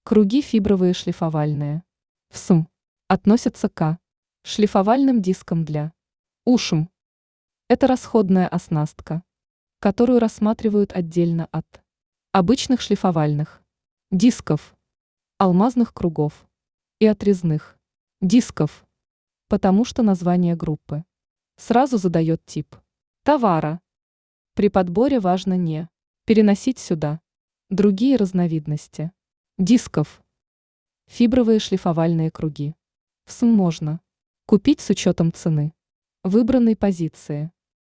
Круги фибровые шлифовальные. ФСМ. Относятся к шлифовальным дискам для ушм. Это расходная оснастка, которую рассматривают отдельно от обычных шлифовальных дисков, алмазных кругов и отрезных дисков, потому что название группы сразу задает тип товара. При подборе важно не переносить сюда другие разновидности дисков. Фибровые шлифовальные круги ФСМ можно купить с учетом цены выбранной позиции.